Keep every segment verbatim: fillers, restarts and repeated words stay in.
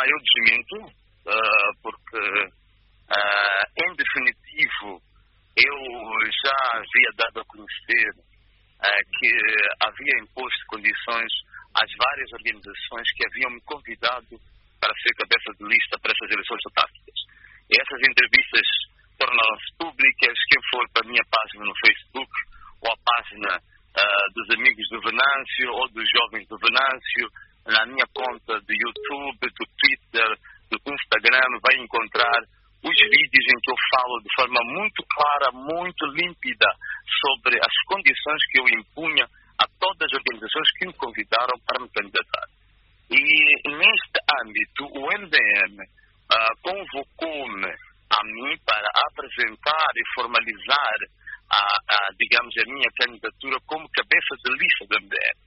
Não, eu desminto, uh, porque, uh, em definitivo, eu já havia dado a conhecer uh, que havia imposto condições às várias organizações que haviam me convidado para ser cabeça de lista para essas eleições autárquicas. E essas entrevistas tornaram-se públicas. Quem for para a minha página no Facebook ou a página uh, dos amigos do Venâncio ou dos jovens do Venâncio, na minha conta do YouTube, do Twitter, do Instagram, vai encontrar os vídeos em que eu falo de forma muito clara, muito límpida sobre as condições que eu impunha a todas as organizações que me convidaram para me candidatar. E neste âmbito, o M D M uh, convocou-me a mim para apresentar e formalizar a, a, digamos, a minha candidatura como cabeça de lista do M D M.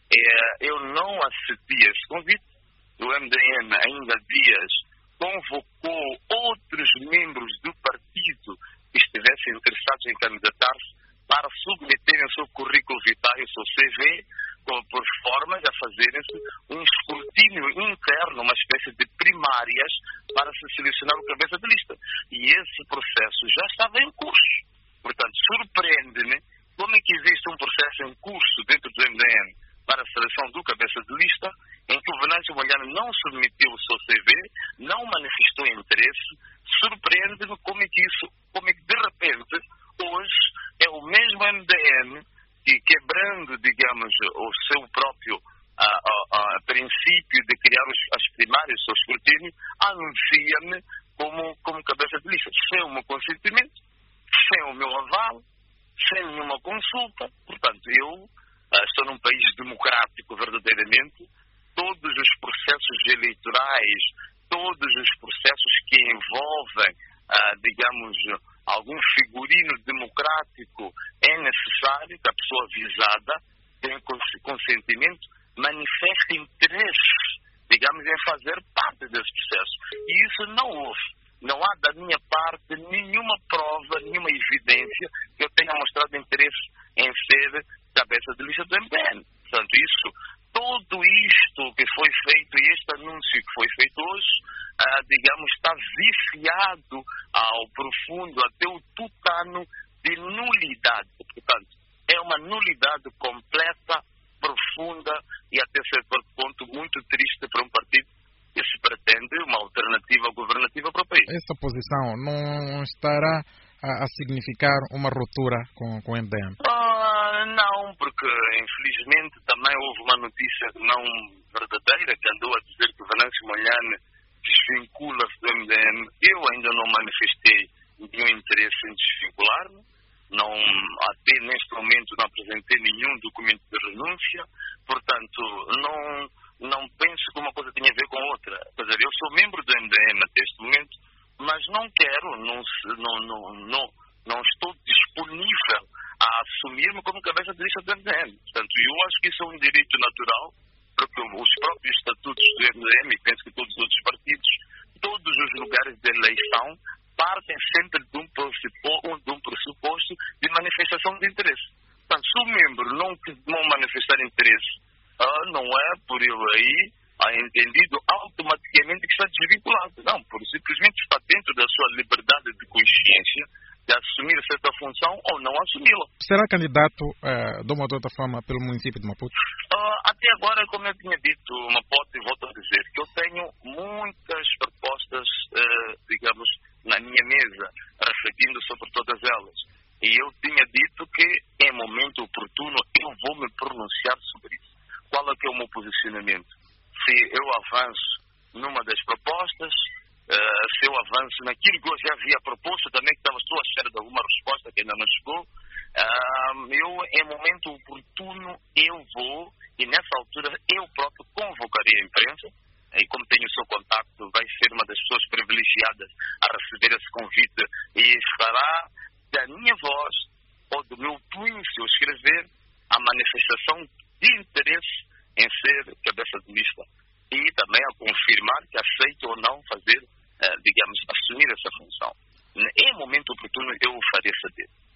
E, eu não acedi esse convite. O M D M ainda há dias convocou outros membros do partido que estivessem interessados em candidatar-se para submeterem o seu currículo vitae, o seu C V, por formas a fazerem-se um escrutínio interno, uma espécie de primárias, para se selecionar o cabeça de lista. E esse processo já estava em curso. Portanto, surpreende-me como é que existe um processo em curso dentro do M D M para a seleção do cabeça de lista, em que o Venâncio Molhano não submeteu o seu C V, não manifestou interesse. Surpreende-me como é que isso, como é que de repente, hoje, é o mesmo M D M que, quebrando, digamos, o seu próprio a, a, a princípio de criar os, as primárias, o seu escrutínio, anuncia-me como, como cabeça de lista, sem o meu consentimento, sem o meu aval, sem nenhuma consulta. Portanto, eu Uh, estou num país democrático verdadeiramente. Todos os processos eleitorais, todos os processos que envolvem, uh, digamos, algum figurino democrático, é necessário que a pessoa visada tenha consentimento, manifeste interesse, digamos, em fazer parte desse processo. E isso não houve. Não há da minha parte nenhuma prova, nenhuma evidência que eu tenha mostrado interesse em ser cabeça de lista do M D M. Portanto, isso, tudo isto que foi feito e este anúncio que foi feito hoje, ah, digamos, está viciado ao profundo, até o tutano de nulidade. Portanto, é uma nulidade completa, profunda e até certo ponto muito triste para um partido que se pretende uma alternativa governativa para o país. Essa posição não estará a, a significar uma ruptura com, com o M D M? Ah, não, porque infelizmente também houve uma notícia não verdadeira que andou a dizer que o Venâncio Molhano desvincula-se do M D M. Eu ainda não manifestei nenhum interesse em desvincular-me. Não, até neste momento não apresentei nenhum documento de renúncia. Portanto, não... não penso que uma coisa tenha a ver com outra. Quer dizer, eu sou membro do M D M até este momento, mas não quero, não, não, não, não, não estou disponível a assumir-me como cabeça de lista do M D M. Portanto, eu acho que isso é um direito natural, porque os próprios estatutos do M D M, e penso que todos os outros partidos, todos os lugares de eleição, partem sempre de um pressuposto, de um pressuposto de manifestação de interesse. Portanto, se o membro não, não manifestar interesse, Ah, não é por ele aí ah, entendido automaticamente que está desvinculado. Não, por simplesmente está dentro da sua liberdade de consciência de assumir certa função ou não assumi-la. Será candidato uh, de uma ou outra forma pelo município de Maputo? Ah, até agora, como eu tinha dito, Maputo, e volto a dizer, que eu tenho muitas propostas, uh, digamos, na minha mesa, refletindo sobre todas elas. E eu tinha dito que, em momento oportuno, eu vou me pronunciar sobre isso. Qual é que é o meu posicionamento? Se eu avanço numa das propostas, uh, se eu avanço naquilo que eu já havia proposto, também que estava só à espera de alguma resposta que ainda não chegou, uh, eu, em momento oportuno, eu vou, e nessa altura eu próprio convocarei a imprensa, e como tenho o seu contacto, vai ser uma das pessoas privilegiadas a receber esse convite, e estará da minha voz, ou do meu punho, se eu escrever, a manifestação de interesse em ser cabeça de lista e também a confirmar que aceito ou não fazer, eh, digamos, assumir essa função.